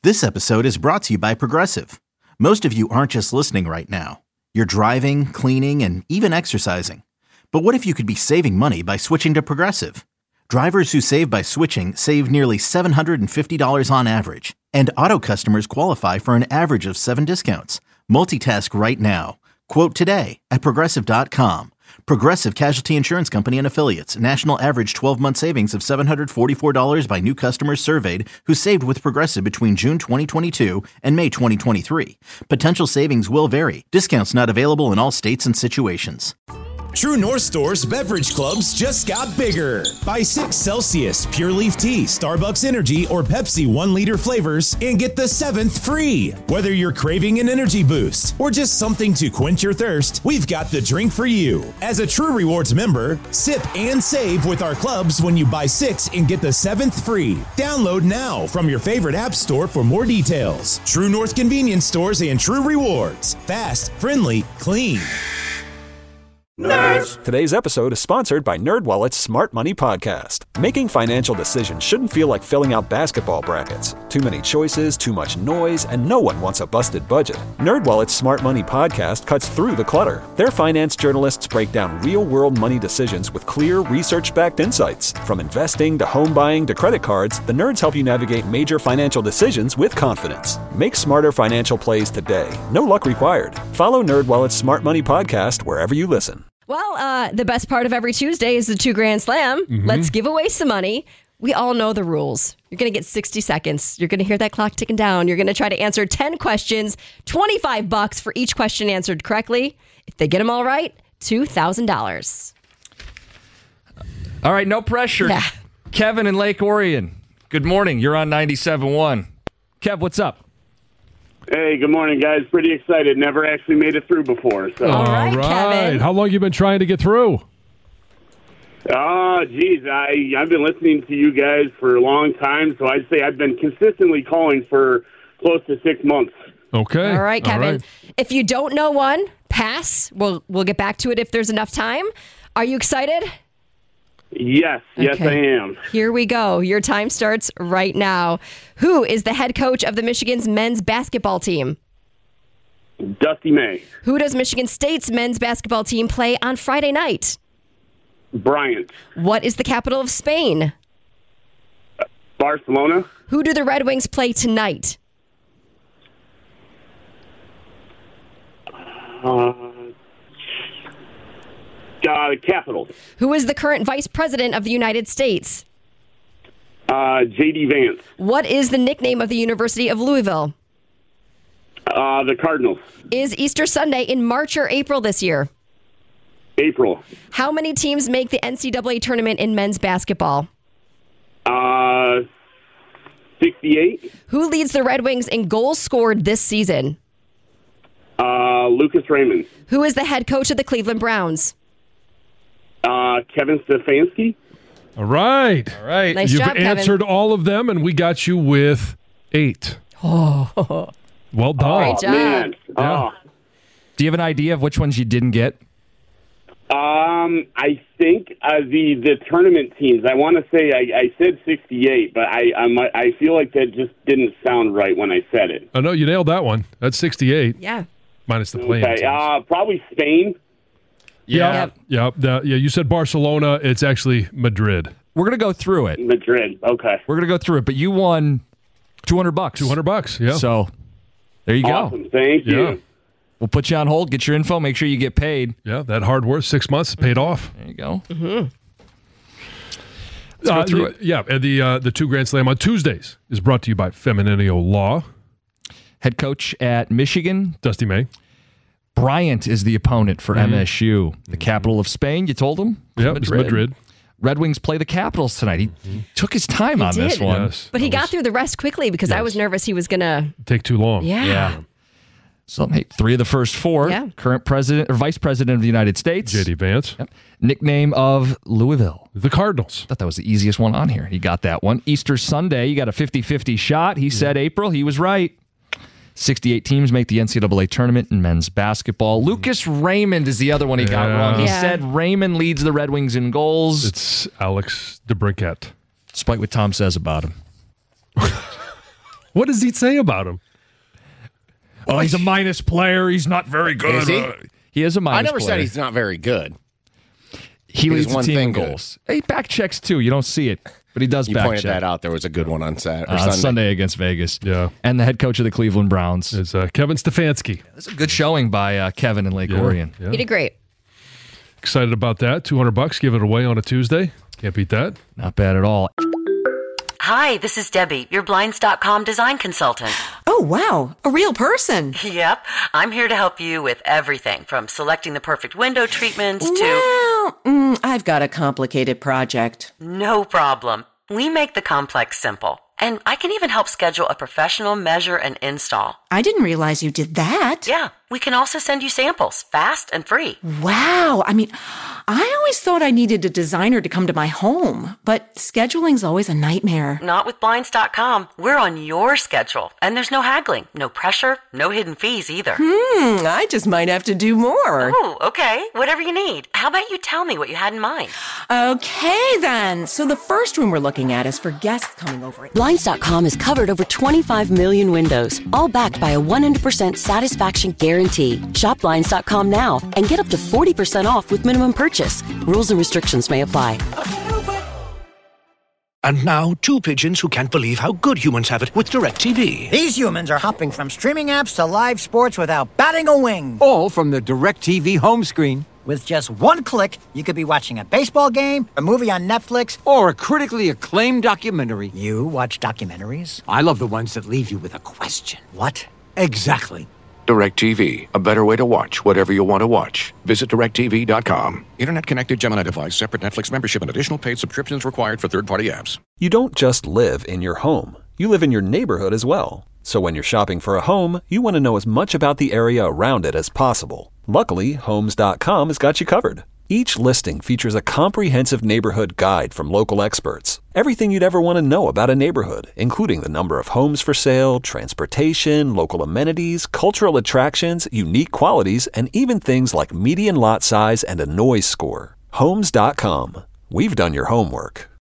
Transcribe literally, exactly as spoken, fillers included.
This episode is brought to you by Progressive. Most of you aren't just listening right now. You're driving, cleaning, and even exercising. But what if you could be saving money by switching to Progressive? Drivers who save by switching save nearly seven hundred fifty dollars on average. And auto customers qualify for an average of seven discounts. Multitask right now. Quote today at Progressive dot com. Progressive Casualty Insurance Company and Affiliates. National average twelve-month savings of seven hundred forty-four dollars by new customers surveyed who saved with Progressive between June twenty twenty-two and May twenty twenty-three. Potential savings will vary. Discounts not available in all states and situations. True North Store's beverage clubs just got bigger. Buy six Celsius, Pure Leaf Tea, Starbucks Energy, or Pepsi one liter flavors and get the seventh free. Whether you're craving an energy boost or just something to quench your thirst, we've got the drink for you. As a True Rewards member, sip and save with our clubs when you buy six and get the seventh free. Download now from your favorite app store for more details. True North Convenience Stores and True Rewards. Fast, friendly, clean. Nerds! Today's episode is sponsored by NerdWallet's Smart Money Podcast. Making financial decisions shouldn't feel like filling out basketball brackets. Too many choices, too much noise, and no one wants a busted budget. NerdWallet's Smart Money Podcast cuts through the clutter. Their finance journalists break down real-world money decisions with clear, research-backed insights. From investing to home buying to credit cards, the nerds help you navigate major financial decisions with confidence. Make smarter financial plays today. No luck required. Follow NerdWallet's Smart Money Podcast wherever you listen. Well, uh, the best part of every Tuesday is the Two Grand Slam. Mm-hmm. Let's give away some money. We all know the rules. You're going to get sixty seconds. You're going to hear that clock ticking down. You're going to try to answer ten questions, twenty-five bucks for each question answered correctly. If they get them all right, two thousand dollars. All right, no pressure. Yeah. Kevin in Lake Orion. Good morning. You're on ninety-seven point one. Kev, what's up? Hey, good morning, guys. Pretty excited. Never actually made it through before. So. All right, Kevin. How long you been trying to get through? Oh, geez. I, I've been listening to you guys for a long time, so I'd say I've been consistently calling for close to six months. Okay. All right, Kevin. All right. If you don't know one, pass. We'll, we'll get back to it if there's enough time. Are you excited? Yes. Yes, Okay. I am. Here we go. Your time starts right now. Who is the head coach of the Michigan's men's basketball team? Dusty May. Who does Michigan State's men's basketball team play on Friday night? Bryant. What is the capital of Spain? Barcelona. Who do the Red Wings play tonight? Uh, uh, Capitals. Who is the current vice president of the United States? Uh, J D Vance. What is the nickname of the University of Louisville? Uh, the Cardinals. Is Easter Sunday in March or April this year? April. How many teams make the N C double A tournament in men's basketball? Uh, sixty-eight. Who leads the Red Wings in goals scored this season? Uh, Lucas Raymond. Who is the head coach of the Cleveland Browns? Uh, Kevin Stefanski. All right. All right. Nice You've job, Kevin. answered all of them, and we got you with eight. Oh, Well done. Great job. Man. Yeah. Oh. Do you have an idea of which ones you didn't get? Um, I think uh, the the tournament teams. I want to say I, I said sixty-eight, but I I'm, I feel like that just didn't sound right when I said it. I know you nailed that one. That's sixty-eight, yeah. minus the play-in Okay, teams. uh, probably Spain. yeah, Yep. yeah, yeah, yeah. You said Barcelona. It's actually Madrid. We're going to go through it. Madrid. Okay. We're going to go through it, but you won two hundred bucks. Two hundred bucks. Yeah. So there you Awesome. go. Thank you. Yeah. We'll put you on hold, get your info, make sure you get paid. yeah. That hard work, six months paid off. There you go. Let's go through it. Yeah, and the uh, the two Grand Slam on Tuesdays is brought to you by Femininio Law. Head coach at Michigan, Dusty May. Bryant is the opponent for Mm-hmm. M S U, the capital of Spain. You told him? Yeah, it's Madrid. Red Wings play the Capitals tonight. He took his time He on this did. one. Yes. But he That got was- through the rest quickly because I was nervous he was going to. Take too long. Yeah. Yeah. So, hey, three of the first four. Yeah. Current president or vice president of the United States. J D Vance. Yep. Nickname of Louisville. The Cardinals. Thought that was the easiest one on here. He got that one. Easter Sunday, you got a fifty-fifty shot. He said April. He was right. sixty-eight teams make the N C double A tournament in men's basketball. Lucas Raymond is the other one he got Yeah. wrong. He Yeah. said Raymond leads the Red Wings in goals, It's Alex DeBrincat. despite what Tom says about him. What does he say about him? Oh, he's a minus player. He's not very good. Is he? Uh, he is a minus I never player. said he's not very good. He He's leads the one team thing in good. goals. He back checks too. You don't see it, but he does You back pointed check. that out. There was a good one on Saturday. Uh, Sunday. Sunday against Vegas. Yeah. And the head coach of the Cleveland Browns. It's uh, Kevin Stefanski. That's a good showing by uh, Kevin in Lake Yeah, Orion. yeah. He did great. Excited about that. two hundred bucks. Give it away on a Tuesday. Can't beat that. Not bad at all. Hi, this is Debbie, your Blinds dot com design consultant. Oh, wow. A real person. Yep, I'm here to help you with everything from selecting the perfect window treatments to... Well, mm, I've got a complicated project. No problem. We make the complex simple. And I can even help schedule a professional measure and install. I didn't realize you did that. Yeah, we can also send you samples, fast and free. Wow. I mean, I always thought I needed a designer to come to my home, but scheduling's always a nightmare. Not with Blinds dot com. We're on your schedule. And there's no haggling, no pressure, no hidden fees either. Hmm, I just might have to do more. Oh, okay. Whatever you need. How about you tell me what you had in mind? Okay, then. So the first room we're looking at is for guests coming over. Blinds dot com has covered over twenty-five million windows, all backed by a one hundred percent satisfaction guarantee. Shop Blinds dot com now and get up to forty percent off with minimum purchase. Rules and restrictions may apply. And now, two pigeons who can't believe how good humans have it with DirecTV. These humans are hopping from streaming apps to live sports without batting a wing. All from the DirecTV home screen. With just one click, you could be watching a baseball game, a movie on Netflix, or a critically acclaimed documentary. You watch documentaries? I love the ones that leave you with a question. What? Exactly. DirecTV, a better way to watch whatever you want to watch. Visit direct T V dot com. Internet-connected Gemini device, separate Netflix membership, and additional paid subscriptions required for third-party apps. You don't just live in your home. You live in your neighborhood as well. So when you're shopping for a home, you want to know as much about the area around it as possible. Luckily, Homes dot com has got you covered. Each listing features a comprehensive neighborhood guide from local experts. Everything you'd ever want to know about a neighborhood, including the number of homes for sale, transportation, local amenities, cultural attractions, unique qualities, and even things like median lot size and a noise score. Homes dot com. We've done your homework.